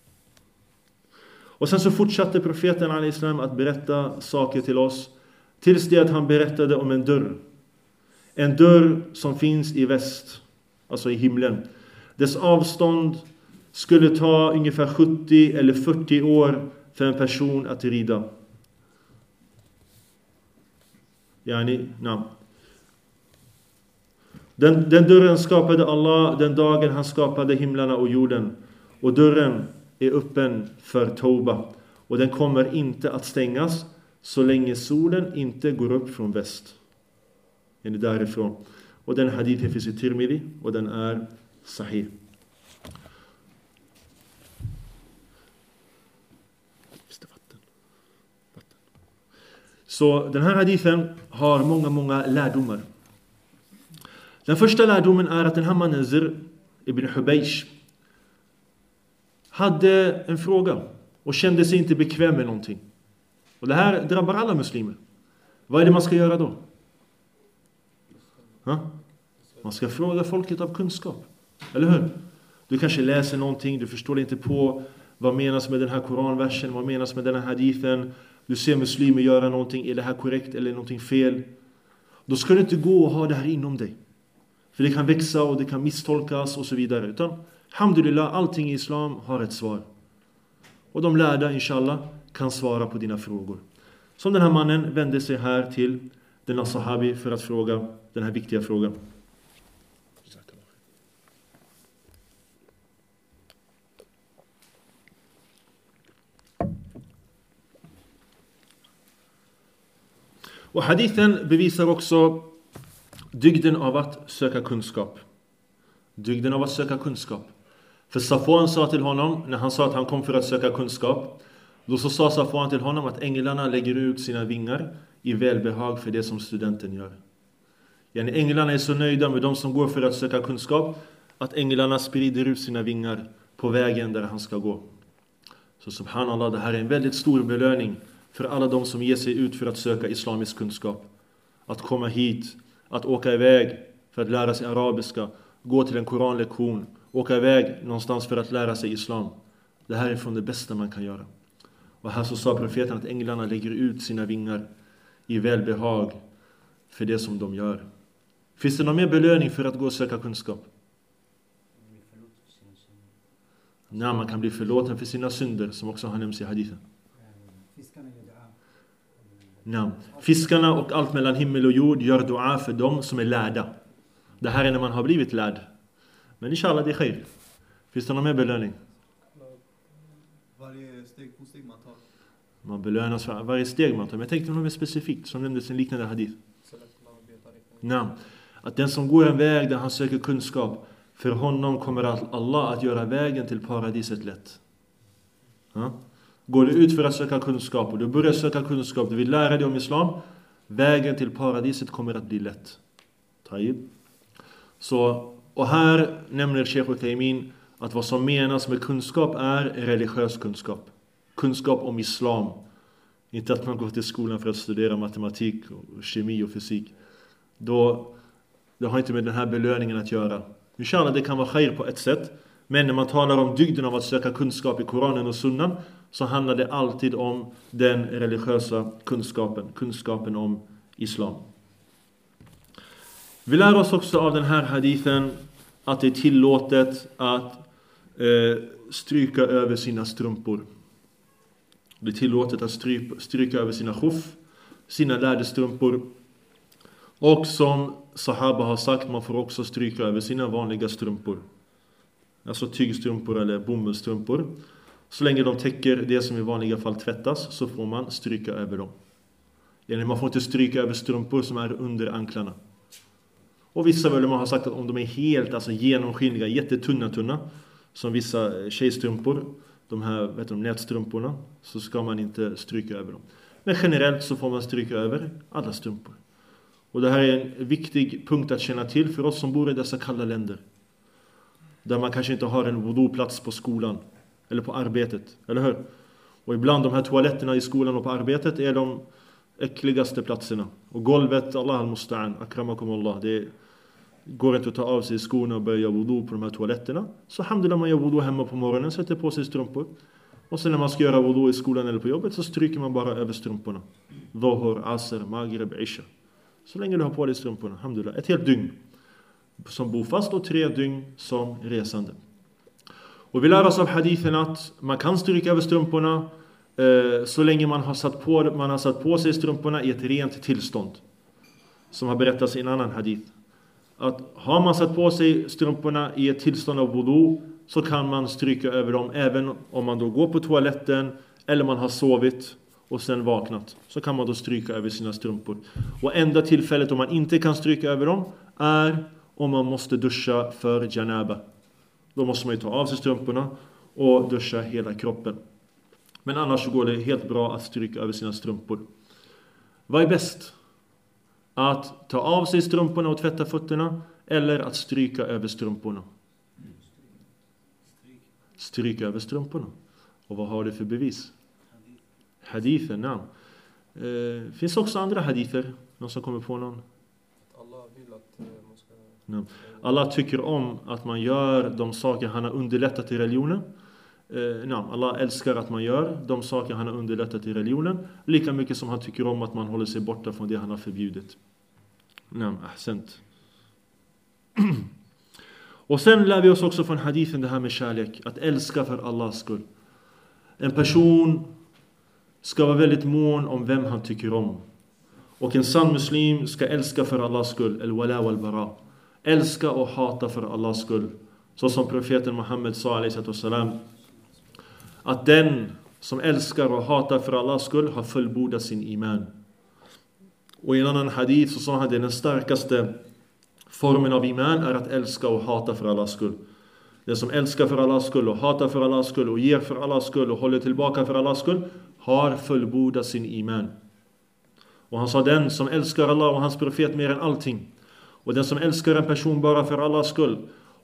Och sen så fortsatte profeten alaihi salam att berätta saker till oss, tills det att han berättade om en dörr. En dörr som finns i väst, alltså i himlen. Dess avstånd skulle ta ungefär sjuttio eller fyrtio år för en person att rida. Yani, na. Den, den dörren skapade Allah den dagen han skapade himlarna och jorden. Och dörren är öppen för Tauba. Och den kommer inte att stängas så länge solen inte går upp från väst. Yani därifrån. Och den hadithen finns i Tirmidhi och den är sahih. Så den här hadithen har många, många lärdomar. Den första lärdomen är att den här mannen Zir ibn Hubaysh hade en fråga och kände sig inte bekväm med någonting. Och det här drabbar alla muslimer. Vad är det man ska göra då? Ha? Man ska fråga folket av kunskap. Eller hur? Du kanske läser någonting, du förstår inte på vad menas med den här koranversen, vad menas med den här hadithen. Du ser muslimer göra någonting, är det här korrekt eller någonting fel? Då ska du inte gå och ha det här inom dig. För det kan växa och det kan misstolkas och så vidare. Utan, alhamdulillah, allting i islam har ett svar. Och de lärda, inshallah, kan svara på dina frågor. Som den här mannen vände sig här till denna sahabi för att fråga den här viktiga frågan. Och hadithen bevisar också dygden av att söka kunskap. Dygden av att söka kunskap. För Safwan sa till honom, när han sa att han kom för att söka kunskap, då så sa Safwan till honom att änglarna lägger ut sina vingar i välbehag för det som studenten gör. Yani änglarna är så nöjda med de som går för att söka kunskap att änglarna sprider ut sina vingar på vägen där han ska gå. Så subhanallah, det här är en väldigt stor belöning för alla de som ger sig ut för att söka islamisk kunskap. Att komma hit, att åka iväg för att lära sig arabiska, gå till en koranlektion, åka iväg någonstans för att lära sig islam. Det här är från det bästa man kan göra. Och här så sa profeten att änglarna lägger ut sina vingar i välbehag för det som de gör. Finns det någon mer belöning för att gå och söka kunskap? Nej, man kan bli förlåten för sina synder, som också har nämnts i hadithen. Nej. Fiskarna och allt mellan himmel och jord gör dua för dem som är lärda. Det här är när man har blivit lärd. Men inshallah, det är khair. Finns det någon mer belöning? Varje steg på steg man tar. Man belönas för varje steg man tar. Men jag tänkte något mer specifikt som nämndes i en liknande hadith. Nej. Att den som går en väg där han söker kunskap, för honom kommer Allah att göra vägen till paradiset lätt. Ja? Går du ut för att söka kunskap och du börjar söka kunskap, du vill lära dig om islam, vägen till paradiset kommer att bli lätt. Taib. Så, och här nämner Sheikh Uthaymin att vad som menas med kunskap är religiös kunskap. Kunskap om islam. Inte att man går till skolan för att studera matematik, och kemi och fysik. Då, det har inte med den här belöningen att göra. Inshallah, det kan vara khair på ett sätt. Men när man talar om dygden av att söka kunskap i Koranen och Sunnan, så handlar det alltid om den religiösa kunskapen. Kunskapen om islam. Vi lär oss också av den här hadithen att det är tillåtet att eh, stryka över sina strumpor. Det är tillåtet att stryka, stryka över sina khuff, sina lärde strumpor. Och som sahaba har sagt, man får också stryka över sina vanliga strumpor. Alltså tygstrumpor eller bomullstrumpor. Så länge de täcker det som i vanliga fall tvättas, så får man stryka över dem. Man får inte stryka över strumpor som är under anklarna. Och vissa väl man har sagt att om de är helt alltså genomskinliga, jättetunna tunna, som vissa tjejstrumpor, de här vet du, nätstrumporna, så ska man inte stryka över dem. Men generellt så får man stryka över alla strumpor. Och det här är en viktig punkt att känna till för oss som bor i dessa kalla länder. Där man kanske inte har en wudu-plats på skolan eller på arbetet, eller hur? Och ibland de här toaletterna i skolan och på arbetet är de äckligaste platserna. Och golvet, Allah al-musta'an, akramakumullah, det går inte att ta av sig skorna och börja wudu på de här toaletterna. Så alhamdulillah, man gör wudu hemma på morgonen, sätter på sig strumpor. Och sen när man ska göra wudu i skolan eller på jobbet, så stryker man bara över strumporna. Dhuhr, asr, maghrib, isha. Så länge du har på dig strumporna, alhamdulillah. Ett helt dygn som bofast och tre dygn som resande. Och vi lär oss av hadithen att man kan stryka över strumporna eh, så länge man har, satt på, man har satt på sig strumporna i ett rent tillstånd. Som har berättats i en annan hadith. Att har man satt på sig strumporna i ett tillstånd av wudu, så kan man stryka över dem även om man då går på toaletten eller man har sovit och sen vaknat. Så kan man då stryka över sina strumpor. Och enda tillfället om man inte kan stryka över dem är om man måste duscha för janaba. Då måste man ju ta av sig strumporna och duscha hela kroppen. Men annars så går det helt bra att stryka över sina strumpor. Vad är bäst? Att ta av sig strumporna och tvätta fötterna, eller att stryka över strumporna? Stryka över strumporna. Och vad har det för bevis? Hadithen, ja. Eh, finns också andra hadither. Någon som kommer på någon? Allah vill att man ska... Ja. Allah tycker om att man gör de saker han har underlättat i religionen. Eh, ja. Allah älskar att man gör de saker han har underlättat i religionen. Lika mycket som han tycker om att man håller sig borta från det han har förbjudit. Ja, ahsant. Och sen lär vi oss också från hadithen det här med kärlek. Att älska för Allahs skull. En person ska vara väldigt mån om vem han tycker om. Och en sann muslim ska älska för Allahs skull. El-wala wal-bara. Älska och hata för Allahs skull. Så som profeten Muhammed sa alaihi salam. Att den som älskar och hatar för Allahs skull har fullbordat sin iman. Och i en annan hadith så sa han att den starkaste formen av iman är att älska och hata för Allahs skull. Den som älskar för Allahs skull och hatar för Allahs skull och ger för Allahs skull och håller tillbaka för Allahs skull har fullbordat sin iman. Och han sa den som älskar Allah och hans profet mer än allting, och den som älskar en person bara för Allahs skull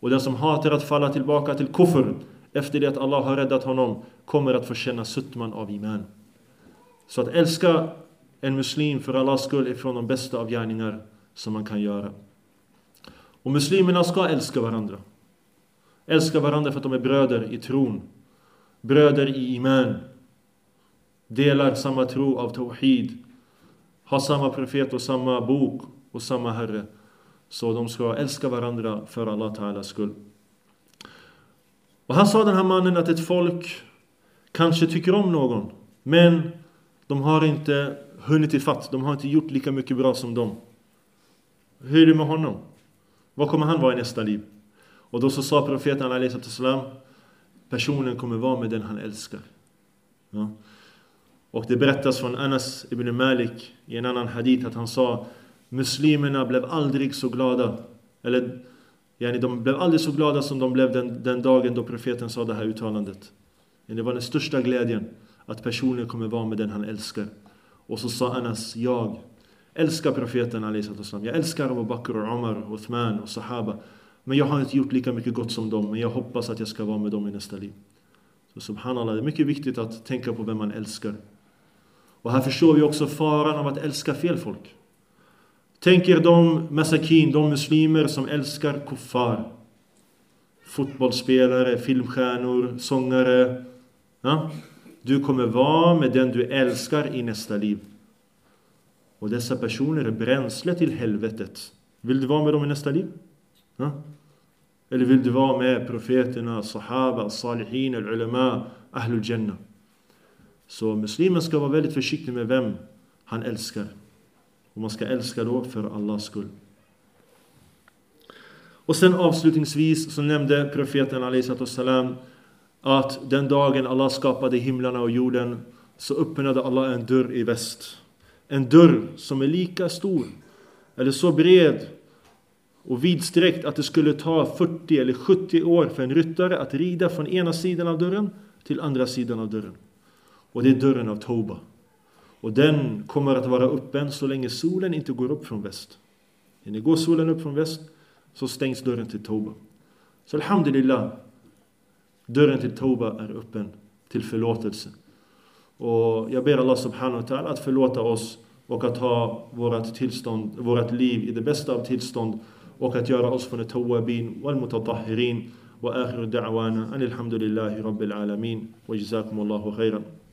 Och den som hatar att falla tillbaka till kufr efter det att Allah har räddat honom kommer att få känna suttman av iman. Så att älska en muslim för Allahs skull är från de bästa av gärningar som man kan göra. Och muslimerna ska älska varandra. Älska varandra för att de är bröder i tron. Bröder i iman. Delar samma tro av tawhid. Har samma profet och samma bok och samma herre. Så de ska älska varandra för Allah Ta'alas skull. Och han sa den här mannen att ett folk kanske tycker om någon. Men de har inte hunnit i fatt. De har inte gjort lika mycket bra som dem. Hur är det med honom? Vad kommer han vara i nästa liv? Och då så sa profeten alaihi salam, personen kommer vara med den han älskar. Ja. Och det berättas från Anas ibn Malik i en annan hadith att han sa, muslimerna blev aldrig så glada, eller yani, de blev aldrig så glada som de blev den, den dagen då profeten sa det här uttalandet. Det var den största glädjen, att personen kommer vara med den han älskar. Och så sa Anas, jag älskar profeten alaihi salam. Jag älskar Abu Bakr och Umar och Uthman och Sahaba. Men jag har inte gjort lika mycket gott som dem. Men jag hoppas att jag ska vara med dem i nästa liv. Så subhanallah, det är mycket viktigt att tänka på vem man älskar. Och här förstår vi också faran av att älska fel folk. Tänk er de masakin, de muslimer som älskar kuffar. Fotbollsspelare, filmstjärnor, sångare. Ja? Du kommer vara med den du älskar i nästa liv. Och dessa personer är bränsle till helvetet. Vill du vara med dem i nästa liv? Ja? Eller vill du vara med profeterna, sahaba, salihin, al-ulama, ahlul jannah? Så muslimen ska vara väldigt försiktig med vem han älskar. Och man ska älska då för Allahs skull. Och sen avslutningsvis så nämnde profeten alaihi salam att den dagen Allah skapade himlarna och jorden så öppnade Allah en dörr i väst. En dörr som är lika stor eller så bred och vidsträckt att det skulle ta fyrtio eller sjuttio år för en ryttare att rida från ena sidan av dörren till andra sidan av dörren. Och det är dörren av Tauba. Och den kommer att vara öppen så länge solen inte går upp från väst. När går solen upp från väst så stängs dörren till Tauba. Så alhamdulillah, dörren till Tauba är öppen till förlåtelse. Och jag ber Allah subhanahu wa ta'ala att förlåta oss och att ha vårat tillstånd, vårat liv i det bästa av tillstånd och att göra oss från ett tawabin wal mutatahhirin wa akhiru da'wana anil hamdulillahi rabbil alamin wa jazakumullahu khairan.